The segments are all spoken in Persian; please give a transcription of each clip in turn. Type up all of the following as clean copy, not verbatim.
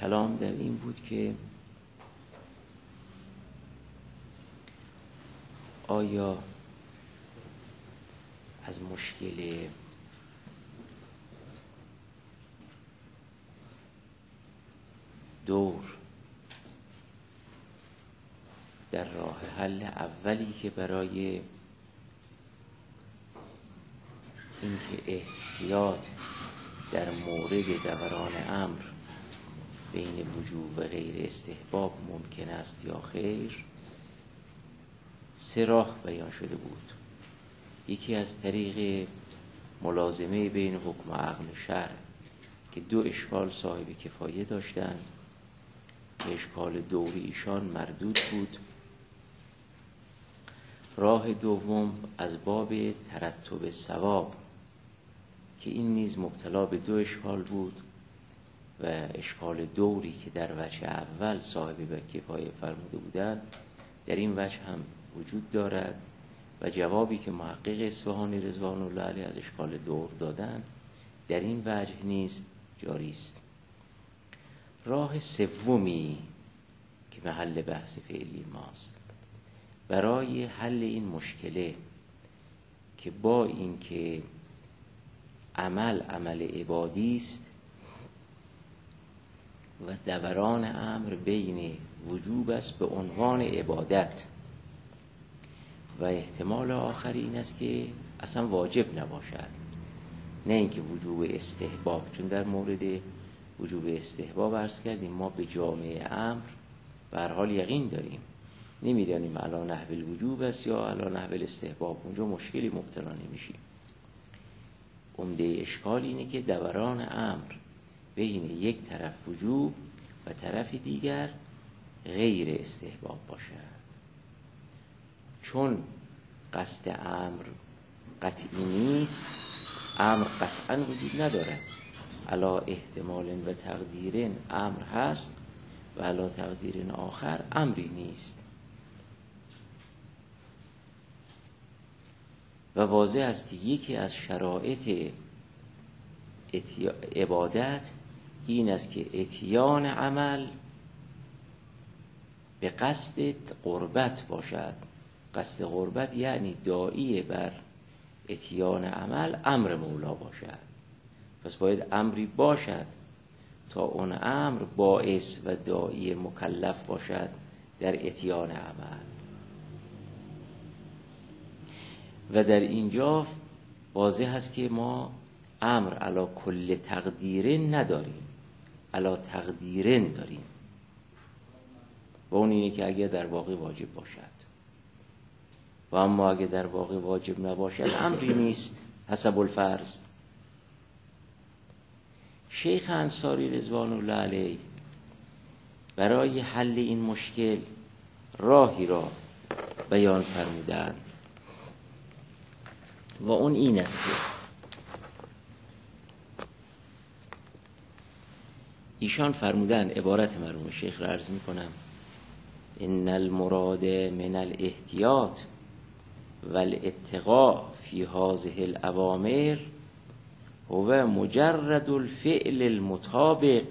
کلام در این بود که آیا از مشکل دور در راه حل اولی که برای اینکه احتیاط در مورد دوران امر بین وجوب و غیر استحباب ممکن است یا خیر، سه راه بیان شده بود. یکی از طریق ملازمه بین حکم و عقل شرع که دو اشکال صاحب کفایه داشتند که اشکال دوری ایشان مردود بود. راه دوم از باب ترتب ثواب که این نیز مبتلا به دو اشکال بود و اشکال دوری که در وجه اول صاحب کفایه فرموده بودند در این وجه هم وجود دارد و جوابی که محقق اصفهانی رضوان الله علیه از اشکال دور دادند در این وجه نیز جاری است. راه سومی که محل بحث فعلی ماست برای حل این مشکله که با اینکه عمل عبادی است و دوران امر بین وجوب است به عنوان عبادت و احتمال آخری این است که اصلا واجب نباشد، نه اینکه وجوب استحباب، چون در مورد وجوب استحباب عرض کردیم ما به جامعه امر به هر حال یقین داریم، نمیدانیم علی نحو الوجوب است یا علی نحو الاستحباب، اونجا مشکلی مبتلا نمیشیم. عمده اشکال اینه که دوران امر بین یک طرف وجوب و طرف دیگر غیر استحباب باشد، چون قصد امر قطعی نیست، امر قطعا وجود ندارد، علا احتمال و تقدیر امر هست و علا تقدیر آخر امری نیست. و واضح است که یکی از شرایط عبادت این است که اتیان عمل به قصد قربت باشد. قصد قربت یعنی داعی بر اتیان عمل امر مولا باشد، پس باید امری باشد تا اون امر باعث و داعی مکلف باشد در اتیان عمل. و در اینجا واضح است که ما امر علی کل تقدیرن نداریم، علی تقدیرن داریم، و اون اینه که اگر در واقع واجب باشد، و اما اگر در واقع واجب نباشد امری نیست حسب الفرض. شیخ انصاری رضوان الله علیه برای حل این مشکل راهی را بیان فرمودند و اون این است که ایشان فرمودند، عبارت مرحوم شیخ را عرض میکنم: ان المراد من الاحتیاط والاتقاء فی هذه الاوامر هو مجرد الفعل المطابق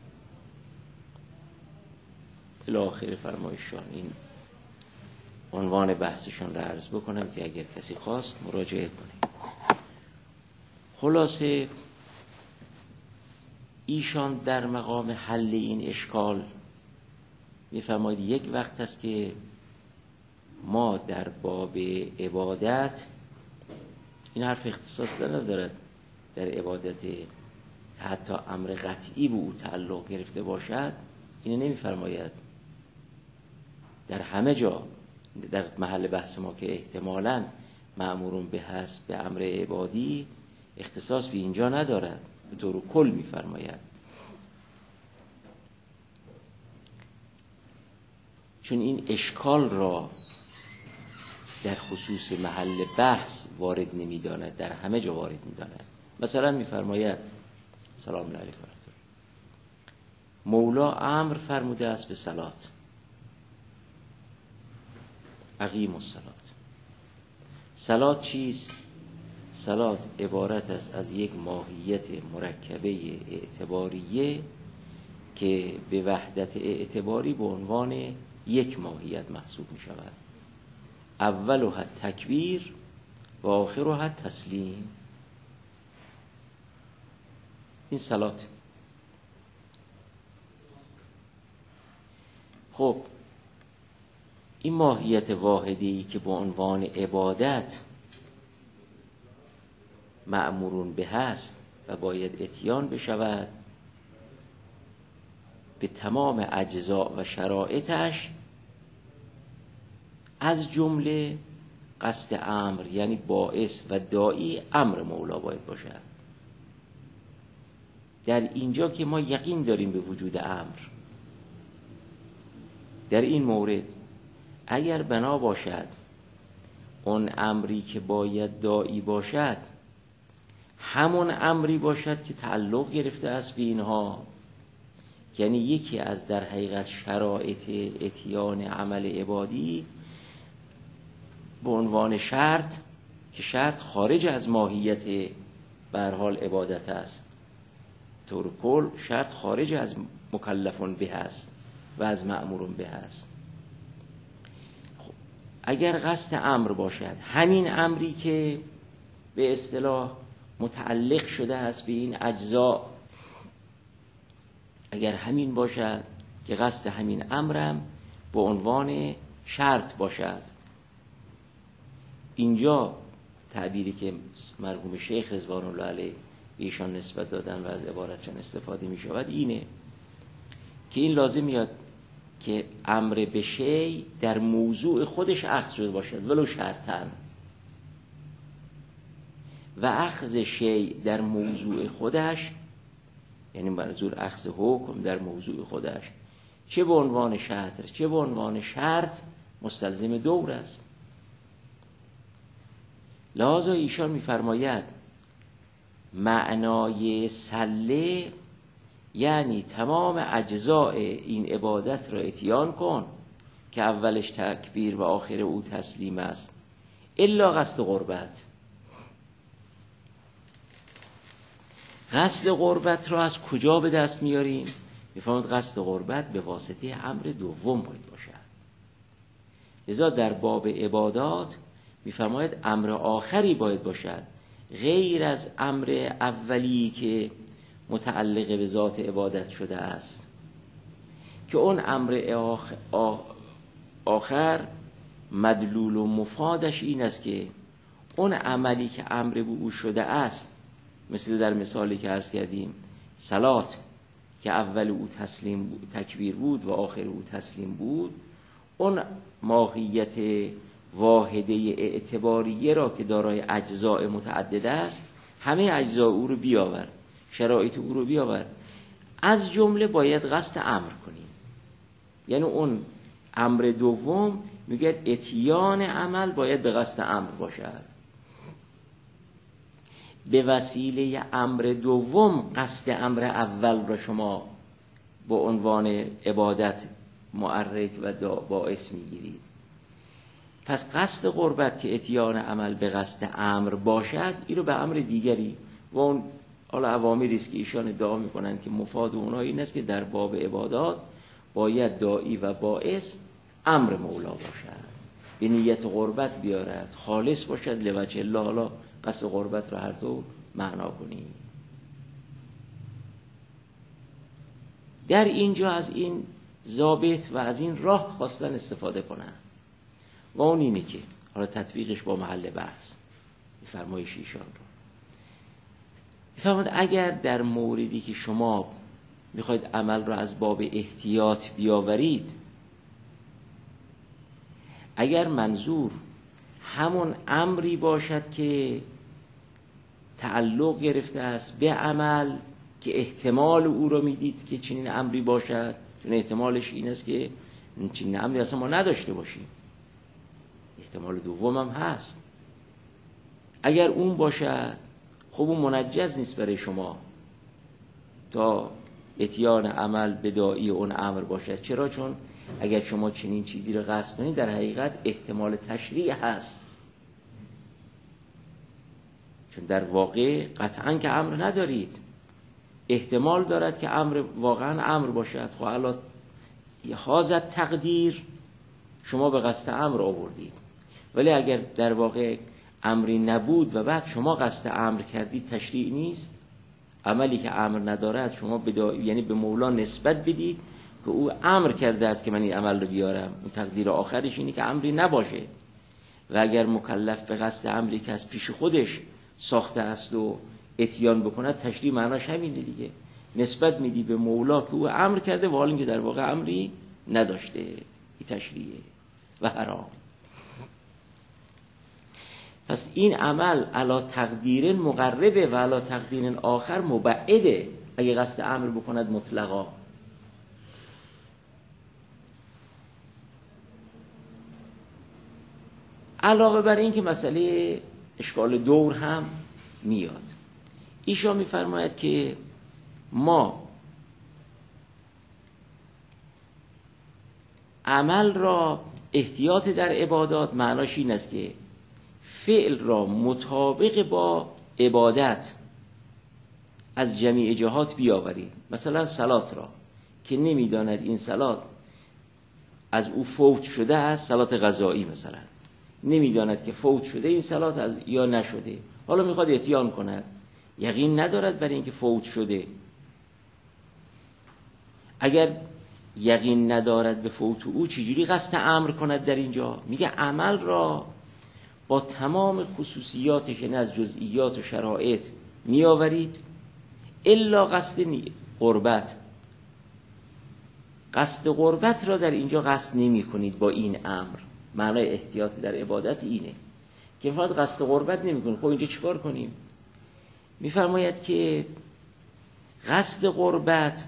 الی آخر فرمایشان. این عنوان بحثشان را عرض بکنم که اگر کسی خواست مراجعه کنه. خلاصه ایشان در مقام حل این اشکال میفرماید یک وقت است که ما در باب عبادت، این حرف اختصاص ندارد در عبادت حتی امر قطعی به او تعلق گرفته باشد، اینو نمیفرماید، در همه جا در محل بحث ما که احتمالاً مأمورون به حسب به امر عبادی اختصاص به اینجا ندارد، به طور کل میفرماید. چون این اشکال را در خصوص محل بحث وارد نمیداند، در همه جا وارد میداند. مثلا میفرماید سلام علیکم مولا امر فرموده است به صلات، اقیم الصلات. صلات چیست؟ صلات عبارت است از یک ماهیت مرکبه اعتباریه که به وحدت اعتباری به عنوان یک ماهیت محسوب می شود. اولها تکبیر و آخرها تسلیم. این صلات. خب این ماهیت واحدی که به عنوان عبادت مأمورون به هست و باید اتیان بشود به تمام اجزا و شرایطش، از جمله قصد امر یعنی باعث و داعی امر مولا باید باشد. در اینجا که ما یقین داریم به وجود امر، در این مورد اگر بنا باشد اون امری که باید داعی باشد همون امری باشد که تعلق گرفته است به اینها، یعنی یکی از در حقیقت شرایط اتیان عمل عبادی به عنوان شرط، که شرط خارج از ماهیت به هر حال عبادت است، طور کل شرط خارج از مکلفون به است و از مأمورون به است. اگر قصد امر باشد همین امری که به اصطلاح متعلق شده است به این اجزا، اگر همین باشد که قصد همین امرم به عنوان شرط باشد، اینجا تعبیری که مرحوم شیخ رضوان الله علیه به ایشان نسبت دادن و از عبارتشان استفاده می شود اینه که این لازم میاد که امر به شیء در موضوع خودش اخذ شده باشد ولو شرطن، و اخذ شیء در موضوع خودش یعنی منظور اخذ حکم در موضوع خودش چه به عنوان شرط چه به عنوان شرط مستلزم دور است. لذا ایشان می‌فرماید معنای سله یعنی تمام اجزاء این عبادت را اتیان کن که اولش تکبیر و آخر او تسلیم است، الا قصد قربت. قصد قربت را از کجا به دست میاریم؟ میفهمید قصد قربت به واسطه امر دوم باید باشد. لذا در باب عبادات میفرماید امر آخری باید باشد غیر از امر اولی که متعلق به ذات عبادت شده است، که اون امر آخر مدلول و مفادش این است که اون عملی که امر به او شده است، مثل در مثالی که عرض کردیم صلات که اول او تکبیر بود و آخر او تسلیم بود، اون ماهیت واحده اعتباریه را که دارای اجزاء متعدد است همه اجزاء او رو بیاور، شرایط او رو بیاور، از جمله باید قصد امر کنیم. یعنی اون امر دوم میگه اتیان عمل باید به قصد امر باشد، به وسیله امر دوم قصد امر اول را شما به عنوان عبادت معرک و باعث میگیرید. پس قصد قربت که اتیان عمل به قصد امر باشد، این رو به امر دیگری و اون حالا عواملی است که ایشان ادعا میکنن که مفاد اونها این است که در باب عبادات باید داعی و باعث امر مولا باشد، به نیت قربت بیارد، خالص باشد لوجه الله. حالا قصد قربت را هر دو معنا کنیم. در اینجا از این ضابط و از این راه خواستن استفاده کنن و اون اینه که حالا تطبیقش با محل بحث فرمایش ایشان رو میفرماید اگر در موردی که شما میخواید عمل رو از باب احتیاط بیاورید، اگر منظور همون امری باشد که تعلق گرفته است به عمل که احتمال او رو میدید که چنین امری باشد، چون احتمالش این است که چنین امری اصلا ما نداشته باشیم، احتمال دوم هم هست، اگر اون باشد خب اون منجز نیست برای شما تا اتیان عمل به داعی اون امر باشد. چرا؟ چون اگر شما چنین چیزی رو قصد کنید در حقیقت احتمال تشریع هست، چون در واقع قطعاً که امر ندارید، احتمال دارد که امر واقعا امر باشد. خب الان حاضر تقدیر شما به قصد امر آوردید، ولی اگر در واقع امری نبود و بعد شما قصد امر کردید تشریع نیست. عملی که امر ندارد شما یعنی به مولا نسبت بدید که او امر کرده است که من این عمل رو بیارم. اون تقدیر آخرش اینه که امری نباشه. و اگر مکلف به قصد امری که از پیش خودش ساخته است و اتیان بکند، تشریع معناش همینه دیگه، نسبت میدی به مولا که او امر کرده و حال اینکه در واقع امری نداشته. این تشریعه و حرام. پس این عمل علا تقدیر مقربه و علا تقدیر آخر مبعده اگه قصد امر بکند مطلقا. علاوه بر این که مسئله اشکال دور هم میاد، ایشان میفرماید که ما عمل را احتیاط در عبادات معناش این است که فعل را مطابق با عبادت از جمیع جهات بیاورید. مثلا صلات را که نمیداند این صلات از او فوت شده است، صلات قضایی مثلا نمیداند که فوت شده این صلات از یا نشده، حالا میخواد اتیان کند، یقین ندارد برای اینکه فوت شده. اگر یقین ندارد به فوت او چجوری قصد امر کند؟ در اینجا میگه عمل را با تمام خصوصیاتش، یعنی از جزئیات و شرایط میآورید، الا قصد قربت. قصد قربت را در اینجا قصد نمی کنید با این امر. معنای احتیاط در عبادت اینه که فقط قصد قربت نمی کنید. خب اینجا چیکار کنیم؟ میفرماید که قصد قربت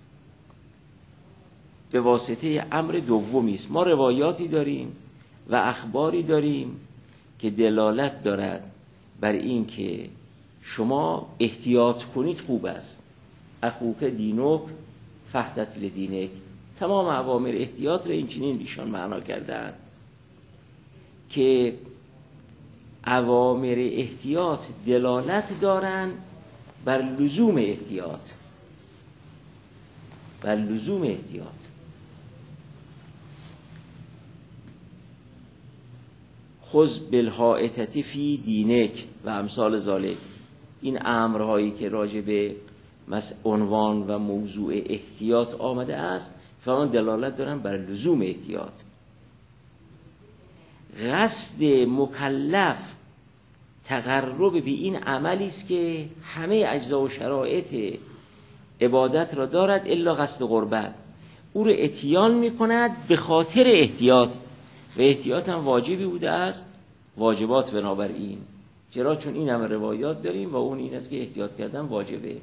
به واسطه امر دومی است. ما روایاتی داریم و اخباری داریم که دلالت دارد بر این که شما احتیاط کنید خوب است. اخوک دینک فهدت لدینک. تمام اوامر احتیاط را این چنین ایشان معنا کردند که اوامر احتیاط دلالت دارند بر لزوم احتیاط، بر لزوم احتیاط. خذ بالحائطة فی دینک و امثال ذالک. این امرهایی که راجع به عنوان و موضوع احتیاط آمده است فهمان دلالت دارن بر لزوم احتیاط. قصد مکلف تقرب به این عملی است که همه اجزا و شرایط عبادت را دارد الا قصد قربت. او را اتیان میکند به خاطر احتیاط، و احتیاط هم واجبی بوده است، واجبات بنابراین. چرا؟ چون این همه روایات داریم و اون این است که احتیاط کردن واجبه.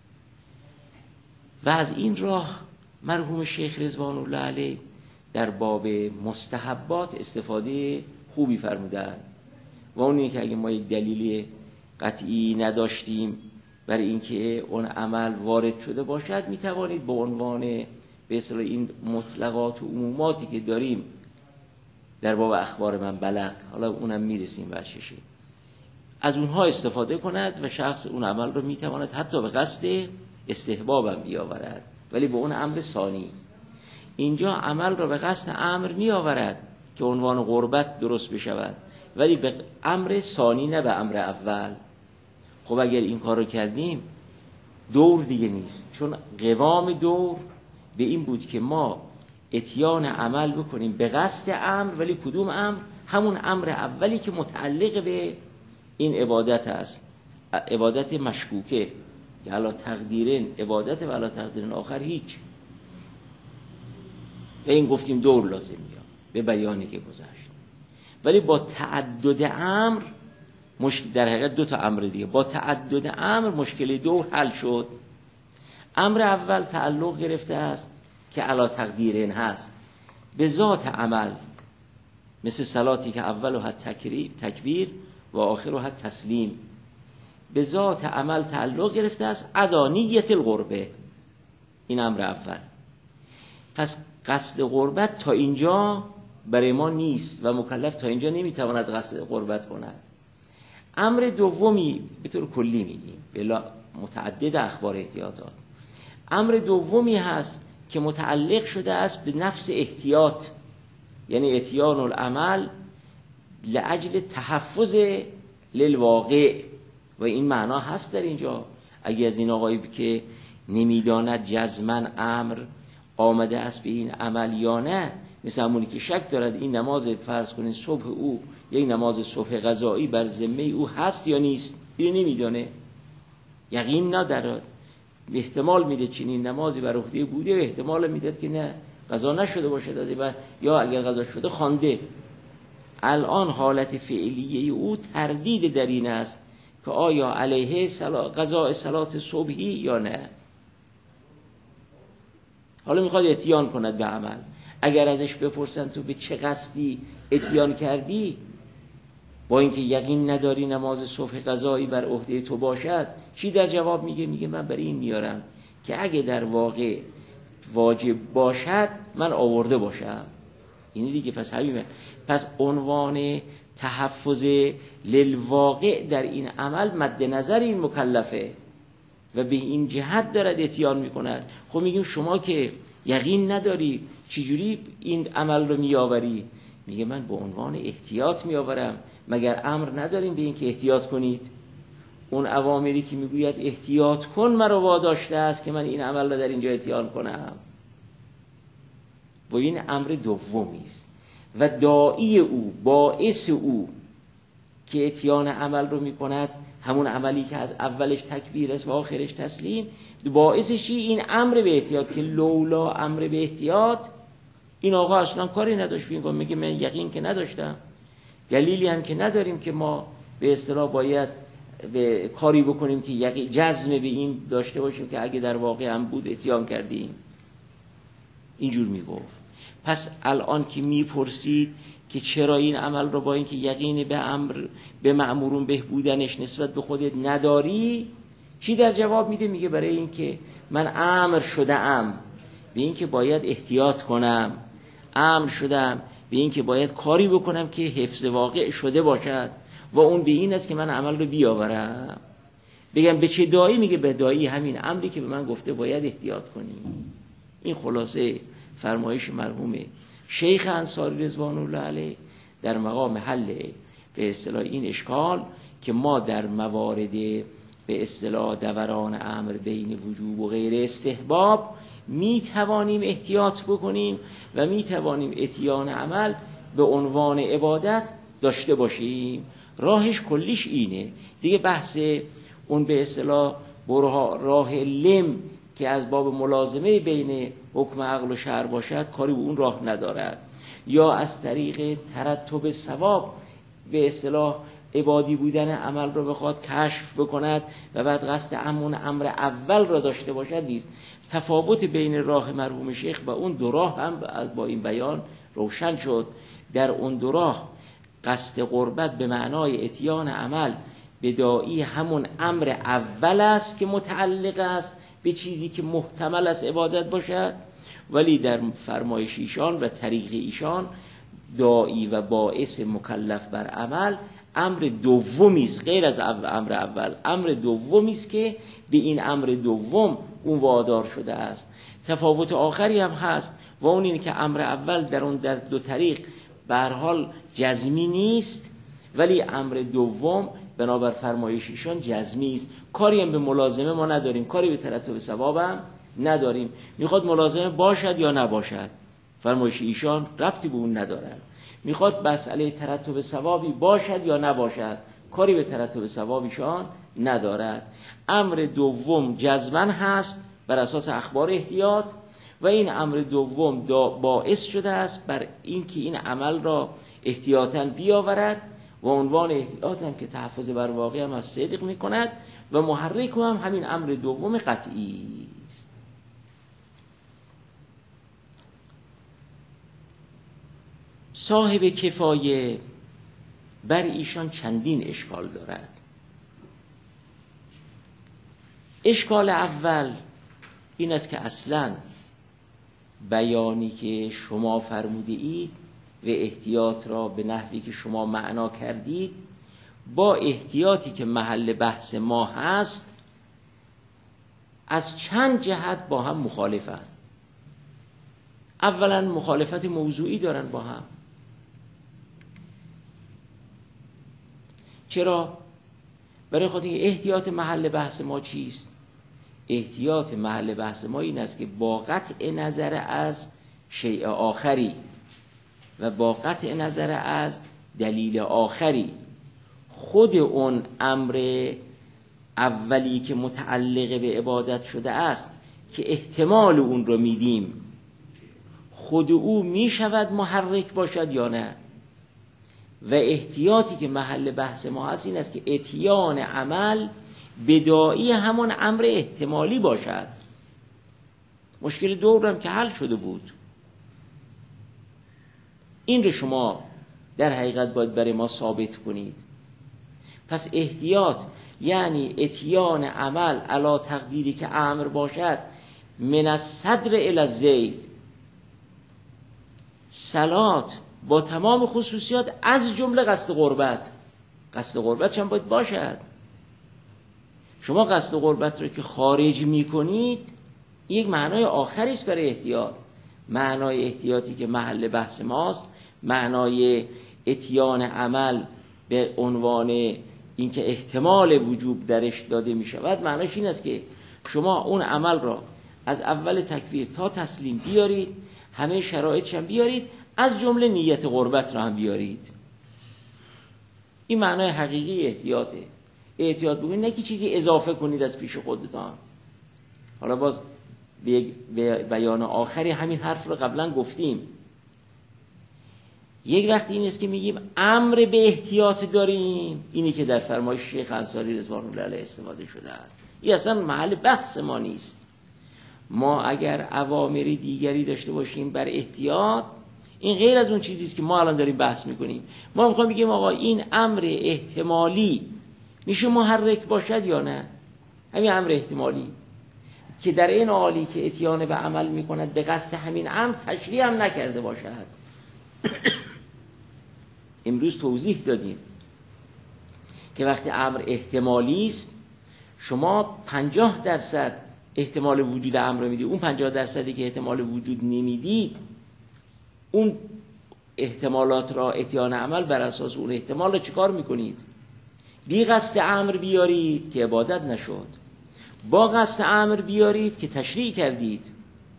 و از این راه مرحوم شیخ رضوان الله علیه در باب مستحبات استفاده خوبی فرمودند و اون اینه که اگه ما یک دلیل قطعی نداشتیم برای اینکه اون عمل وارد شده باشد، میتوانید به عنوان به اصطلاح این مطلقات و عموماتی که داریم در باب اخبار من بلغ، حالا اونم میرسیم بچشه، از اونها استفاده کند و شخص اون عمل رو میتواند حتی به قصد استحبابم بیاورد، ولی به اون امر ثانی. اینجا عمل را به قصد امر میآورد که عنوان قربت درست بشود، ولی به امر ثانی نه به امر اول. خب اگر این کار رو کردیم دور دیگه نیست، چون قوام دور به این بود که ما اتیان عمل بکنیم به قصد امر، ولی کدوم امر؟ همون امر اولی که متعلق به این عبادت است، عبادت مشکوکه که علا تقدیرن عبادت و علا تقدیرن آخر هیچ. به این گفتیم دور لازم میاد به بیانی که گذشت. ولی با تعدد امر در حقیقت دو تا امر دیگه، با تعدد امر مشکل دور حل شد. امر اول تعلق گرفته است که علا تقدیرن هست به ذات عمل، مثل صلاتی که اولها تکبیر و آخرها تسلیم، به ذات عمل تعلق گرفته است، ادانیت القربه. این امر اول. پس قصد قربت تا اینجا برای ما نیست و مکلف تا اینجا نمیتواند قصد قربت کند. امر دومی به طور کلی میگیم، بلا متعدد اخبار احتیاطات. امر دومی هست که متعلق شده است به نفس احتیاط، یعنی اتیان العمل لأجل تحفظ للواقع، و این معنا هست در اینجا. اگه از این آقایی که نمیداند جزمن امر آمده است به این عمل یا نه، مثل همونی که شک دارد این نماز فرض کنید صبح او یک نماز صبح قضایی بر ذمه او هست یا نیست، اینو نمیدانه، یقین ندارد، احتمال میده چنین نمازی بر عهده بوده و احتمال میده که نه قضا نشده باشد از این، یا اگر قضا شده خوانده. الان حالت فعلیه او تردید در این است که آیا علیه قضاء صلات صبحی یا نه. حالا میخواد اتیان کند به عمل، اگر ازش بپرسن تو به چه قصدی اتیان کردی، با اینکه یقین نداری نماز صبح قضایی بر عهده تو باشد، چی در جواب میگه؟ میگه من برای این میارم که اگه در واقع واجب باشد من آورده باشم. اینی دیگه. پس عنوان تحفظ للواقع در این عمل مد نظر این مکلفه و به این جهت دارد اتیان میکند. خب میگیم شما که یقین نداری چجوری این عمل رو میآوری؟ میگه من به عنوان احتیاط میآورم. مگر امر نداریم به این که احتیاط کنید؟ اون اوامری که میگوید احتیاط کن مرا واداشته است که من این عمل رو در اینجا اتیان کنم، و این امر دومی است و داعی او، باعث او که اتیان عمل رو میکند همون عملی که از اولش تکبیر است و آخرش تسلیم، باعثش چی؟ این امر به احتیاط، که لولا امر به احتیاط این آقا اصلا کاری نداشت. میگه من یقین که نداشتم، دلیلی هم که نداریم که ما به اصطلاح باید به کاری بکنیم که جزم به این داشته باشیم که اگه در واقع هم بود اتیان کردیم. اینجور میگفت. پس الان که میپرسید که چرا این عمل رو با اینکه یقین به مأمورون بهبودنش نسبت به خودت نداری، چی در جواب میده؟ میگه برای اینکه من امر شده‌ام به اینکه باید احتیاط کنم، امر شدم به اینکه باید کاری بکنم که حفظ واقع شده باشد و اون به این است که من عمل رو بیاورم. بگم به چه دایی؟ میگه به دایی همین امری که به من گفته باید احتیاط کنی. این خلاصه فرمایش مرحوم شیخ انصاری رضوان الله علیه در مقام حل به اصطلاح این اشکال که ما در موارد به اصطلاح دوران امر بین وجوب و غیر استحباب می توانیم احتیاط بکنیم و می توانیم اتیان عمل به عنوان عبادت داشته باشیم. راهش کلیش اینه دیگه. بحث اون به اصطلاح راه لم که از باب ملازمه بین حکم عقل و شرع باشد کاری به اون راه ندارد، یا از طریق ترتب ثواب به اصطلاح عبادی بودن عمل رو بخواد کشف بکند و بعد قصد همون امر اول را داشته باشد نیست. تفاوت بین راه مرحوم شیخ و اون دو راه هم با این بیان روشن شد. در اون دو راه قصد قربت به معنای اتیان عمل بداعی همون امر اول است که متعلق است به چیزی که محتمل است عبادت باشد، ولی در فرمایش ایشان و طریق ایشان داعی و باعث مکلف بر عمل امر دومی است، غیر از امر اول. امر دومی است که به این امر دوم اون وادار شده است. تفاوت آخری هم هست و اون اینه که امر اول در دو طریق به هر حال جزمی نیست، ولی امر دوم بنابر فرمایش ایشان جزمی است. کاری هم به ملازمه ما نداریم، کاری به ترتب ثواب هم نداریم. میخواد ملازمه باشد یا نباشد، فرمایش ایشان ربطی به اون ندارد. میخواد مسئله ترتب ثوابی باشد یا نباشد، کاری به ترتب ثواب ایشان ندارد. امر دوم جزمن هست بر اساس اخبار احتیاط و این امر دوم باعث شده است بر اینکه این عمل را احتیاطاً بیاورد و عنوان احتیاط هم که تحفظ بر واقع هم از صدق میکند و محرک هم همین امر دوم قطعی است. صاحب کفایه بر ایشان چندین اشکال دارد. اشکال اول این است که اصلا بیانی که شما فرموده اید و احتیاط را به نحوی که شما معنا کردید با احتیاطی که محل بحث ما هست از چند جهت با هم مخالفن. اولا مخالفت موضوعی دارن با هم. چرا؟ برای خاطر اینکه احتیاط محل بحث ما چیست؟ احتیاط محل بحث ما این است که با قطع نظر از شیء آخری و با قطع نظر از دلیل آخری، خود اون امر اولی که متعلق به عبادت شده است که احتمال اون رو میدیم، خود او میشود محرک باشد یا نه. و احتیاطی که محل بحث ما هست این است که اتیان عمل بداعی همون امر احتمالی باشد. مشکل دورم که حل شده بود. این رو شما در حقیقت باید برای ما ثابت کنید. پس احتیاط یعنی اتیان عمل علی تقدیری که امر باشد من الصدر الی الذیل، صلات با تمام خصوصیات از جمله قصد قربت. قصد قربت هم باید باشد. شما قصد قربت رو که خارج میکنید یک معنای آخری است برای احتیاط. معنای احتیاطی که محل بحث ماست، معنای اتیان عمل به عنوان اینکه احتمال وجوب درش داده می شود، معناش این است که شما اون عمل را از اول تکبیر تا تسلیم بیارید، همه شرایطش هم بیارید، از جمله نیت قربت را هم بیارید. این معنای حقیقی احتیاطه. احتیاط بگوید نه که چیزی اضافه کنید از پیش خودتان. حالا باز به بیان آخری همین حرف رو قبلا گفتیم. یک وقت این است که میگیم امر به احتیاط داریم، اینی که در فرمایش شیخ انصاری رضوان الله علیه استفاده شده است. این اصلا محل بحث ما نیست. ما اگر اوامر دیگری داشته باشیم بر احتیاط، این غیر از اون چیزی است که ما الان داریم بحث میکنیم. ما میخوایم بگیم آقا این امر احتمالی میشه محرک باشد یا نه؟ همین امر احتمالی که در این حالی که اتیان به عمل میکند به قصد همین امر تشریع هم نکرده باشد. امروز توضیح دادیم که وقتی امر احتمالی است شما 50% احتمال وجود امر رو میدید، اون 50% که احتمال وجود نمیدید اون احتمالات را اتیان عمل بر اساس اون احتمال را چیکار میکنید؟ بی قصد امر بیارید که عبادت نشد، با قصد امر بیارید که تشریع کردید.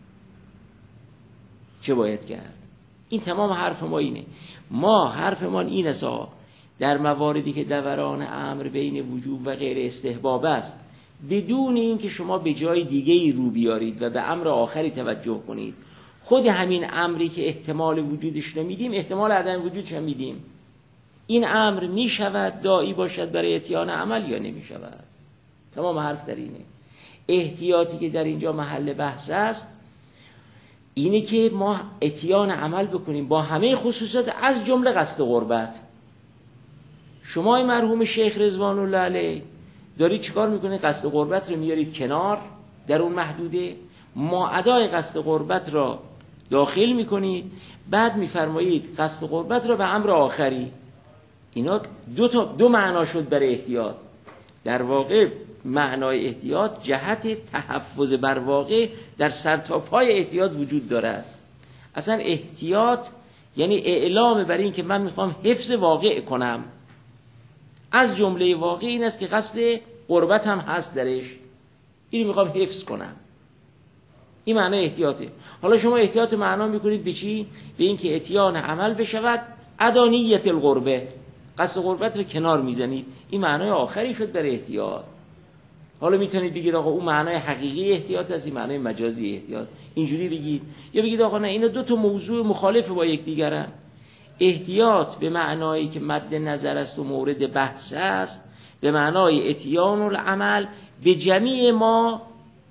چه باید کرد؟ این تمام حرف ما اینه. ما حرف ما این است در مواردی که دوران امر بین وجوب و غیر استحباب است، بدون این که شما به جای دیگه رو بیارید و به امر آخری توجه کنید، خود همین امری که احتمال وجودش رو میدیم احتمال عدم وجودش رو میدیم. این امر میشود داعی باشد برای اتیان عمل یا نمیشود؟ تمام حرف در اینه. احتیاطی که در اینجا محل بحث است اینه که ما اتیان عمل بکنیم با همه خصوصیات از جمله قصد قربت. شما مرحوم شیخ رضوان الله علیه دارید چیکار میکنید؟ قصد قربت رو میارید کنار در اون محدوده، ما ادای قصد قربت را داخل میکنید، بعد میفرمایید قصد قربت را به امر آخری. اینا دو معنا شد برای احتیاط. در واقع معنای احتیاط جهت تحفظ بر واقع در سرتاپای احتیاط وجود دارد. اصلا احتیاط یعنی اعلام بر این که من میخوام حفظ واقع کنم. از جمله واقع این است که قصد قربت هم هست درش، اینو میخوام حفظ کنم. این معنای احتیاطه. حالا شما احتیاط معنا میکنید به چی؟ به این که اتیان عمل بشود ادانیت القربه، قصد قربت رو کنار میزنید. این معنای آخری شد برای احتیاط. حالا میتونید بگید آقا اون معنای حقیقی احتیاط است، این معنای مجازی احتیاط، اینجوری بگید. یا بگید آقا نه، اینا دو تا موضوع مخالف با یکدیگرن. احتیاط به معنایی که مد نظر است و مورد بحث است، به معنای اتیان العمل به جمیع ما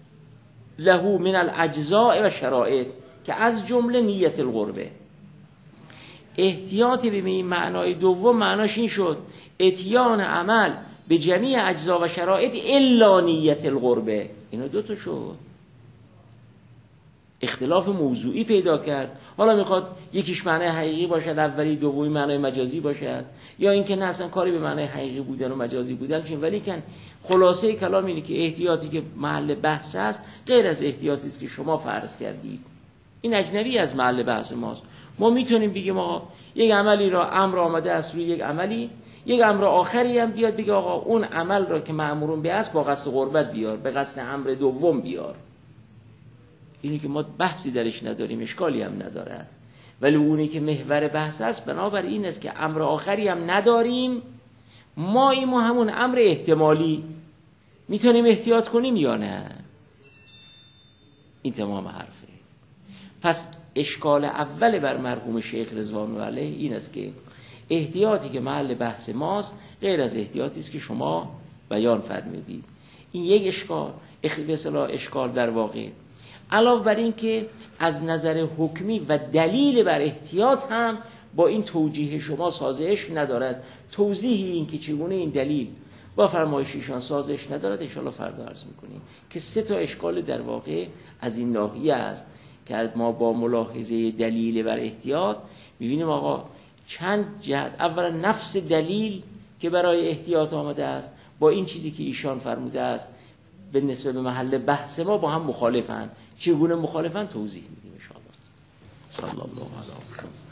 له من الاجزاء و شرائط که از جمله نیت القربه. احتیاط به این معنای دوم معناش این شد اتیان عمل به جمیع اجزا و شرایط الا نیت القربه. اینا دو تا شد. اختلاف موضوعی پیدا کرد. حالا میخواد یکیش معنی حقیقی باشد، اولی، دومی معنی مجازی باشد، یا اینکه نه اصلا کاری به معنی حقیقی بودن و مجازی بودن چه. ولی کن خلاصه کلام اینه که احتیاطی که محل بحث است غیر از احتیاطی است که شما فرض کردید. این اجنبی از محل بحث ماست. ما میتونیم بگیم آقا یک عملی را امر آمده است روی یک عملی، یک امر آخری هم بیاد بگه آقا اون عمل را که مأمورون به است با قصد قربت بیار، به قصد امر دوم بیار. اینی که ما بحثی درش نداریم، اشکالی هم نداره. ولی اونی که محور بحث است بنابراین این است که امر آخری هم نداریم، ما همون امر احتمالی میتونیم احتیاط کنیم یا نه. این تمام حرفه. پس اشکال اول بر مرحوم شیخ رضوان الله علیه این است که احتیاطی که محل بحث ماست غیر از احتیاطی است که شما بیان فرمودید. این یک اشکال، به اصطلاح اشکال در واقع. علاوه بر این که از نظر حکمی و دلیل بر احتیاط هم با این توجیه شما سازش ندارد. توضیح این که چگونه این دلیل با فرمایش ایشان سازش ندارد ان شاءالله فردا عرض می‌کنیم که 3 تا اشکال در واقع از این ناحیه است که ما با ملاحظه دلیل بر احتیاط می‌بینیم آقا چند جهت. اولا نفس دلیل که برای احتیاط آمده است با این چیزی که ایشان فرموده است به نسبت به محل بحث ما با هم مخالفن. چگونه مخالفن توضیح میدیم ان شاء الله. صلی الله علیه و سلم.